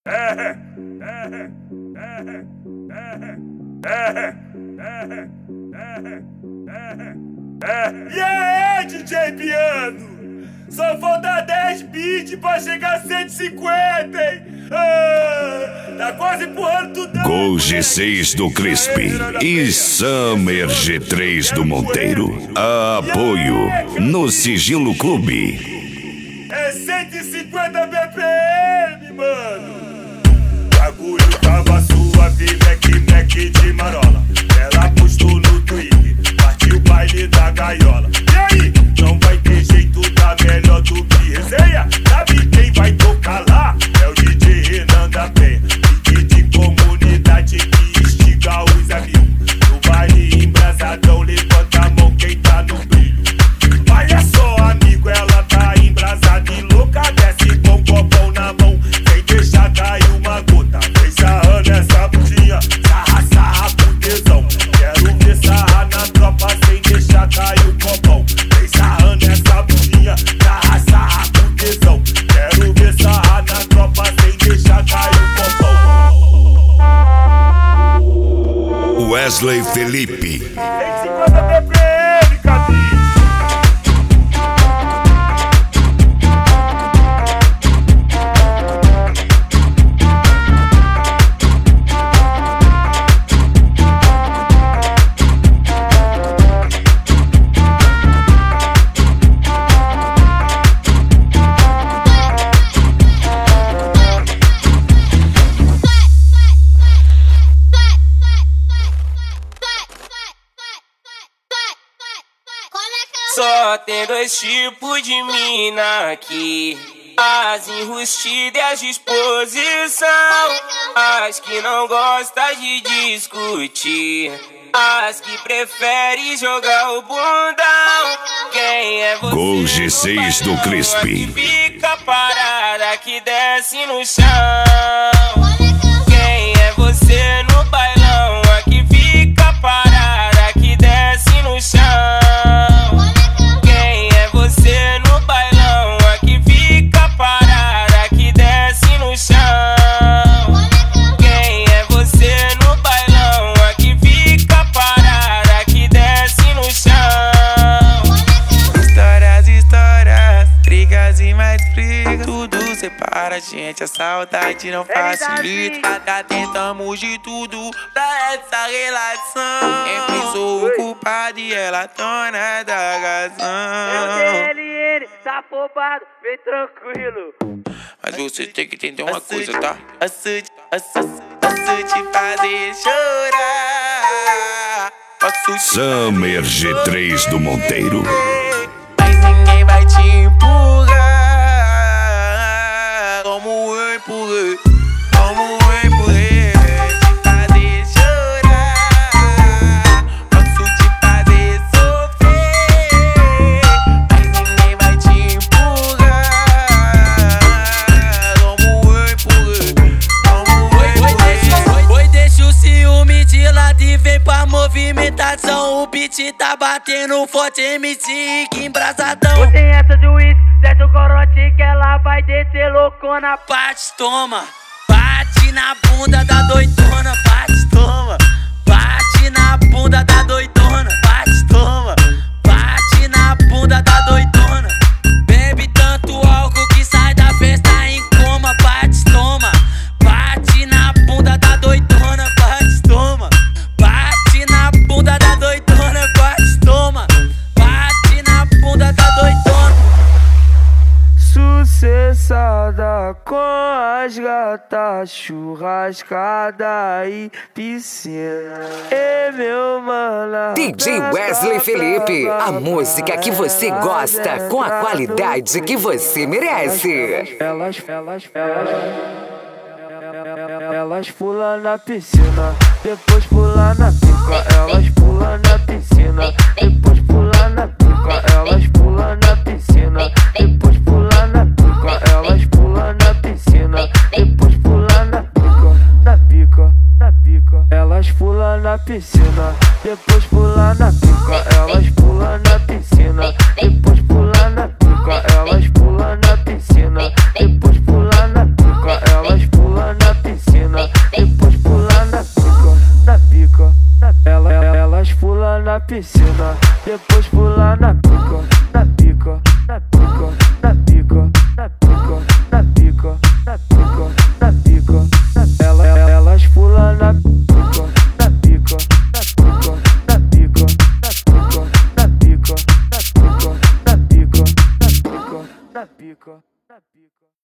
E aí, DJ Piano? Só falta 10 beats pra chegar a 150, hein? Tá quase empurrando tudo. Gol G6 do Crispy e Summer G3 do Monteiro. Apoio no Sigilo Clube. É 150 BPM, mano. O bagulho tava suave, Mac de marola. Ela postou no Twitter, partiu o baile da gaiola. E aí, não vai ter jeito, tá melhor do que resenha. Sabe quem vai tocar lá? É o DJ Renan da Penha. DJ de comunidade que instiga os amigos. No baile embrasadão, levanta a mão quem tá no brilho. Olha só, amigo, ela tá embrasada e louca. Desce com copão na mão, sem deixar cair uma gota. Vem sarrando essa bundinha, sarra com tesão. Quero ver sarra na tropa sem deixar cair o copão. Vem sarrando essa bundinha, sarra com tesão. Quero ver sarra na tropa sem deixar cair o copão. Wesley Felipe. 150 BPM, cabinho. Só tem dois tipos de mina aqui: as enrustidas e as disposição, as que não gostam de discutir, as que preferem jogar o bundão. Quem é você? Gol G6 do Crispy. Fica parada que desce no chão. Quem é você no bailão? Aqui fica parada que desce no chão. Quem é você no bailão? Aqui fica parada que desce no chão. Quem é você no bailão? Aqui fica parada que desce no chão. Histórias, brigas e mais brigas. Tudo separa a gente, a saudade não facilita. Tá tentamos de tudo pra essa relação. Sempre sou o culpado e ela dona da razão. LN, tá afobado, vem tranquilo. Mas você tem que entender uma coisa, tá? Posso te fazer chorar. Posso te Summer G3 do Monteiro. mas ninguém vai te empurrar como eu empurrei, como eu empurrei. Te fazer chorar, posso te fazer sofrer, mas ninguém vai te empurrar como eu empurrei, como eu empurrei. Oi, deixa o ciúme de lado e vem pra movimentação. O beat tá batendo forte, MC que embrasadão. Você essa de uísque, desce o corote que ela vai descer loucona. Bate, toma, bate na bunda da doidona. Bate, toma, bate na bunda da doidona. Bate, toma, bate na bunda da doidona. Bebe tanto álcool que sai da festa em coma. Bate, toma, bate na bunda da doidona. Bate, toma, bate na bunda da doidona. Bate, toma, bate na bunda da doidona. Sucessada com as gatas, churrascada e piscina. E meu mano, DJ Wesley Felipe, a música que você gosta com a qualidade que você merece. Elas pulam na piscina, depois pulam na pica. Elas pulam na piscina, depois pulam na pica. Elas pulam na piscina, depois pulam na pica. Elas pulam na piscina, depois pulam na pica. Na pica, na pica. Elas pulam na piscina, depois pulam na pica. Elas pulam na piscina, depois pulam na pica. Elas pulam na piscina, depois pulam na pica. Elas pulam na piscina, depois pula na pica, na pica, na pica, na pica, na pica, na pica, na pica, na pica. Elas pulam na pica, na pica, na pica, na pica, na pica, na pica, na pica, na pica, na pica, na pica, na pica.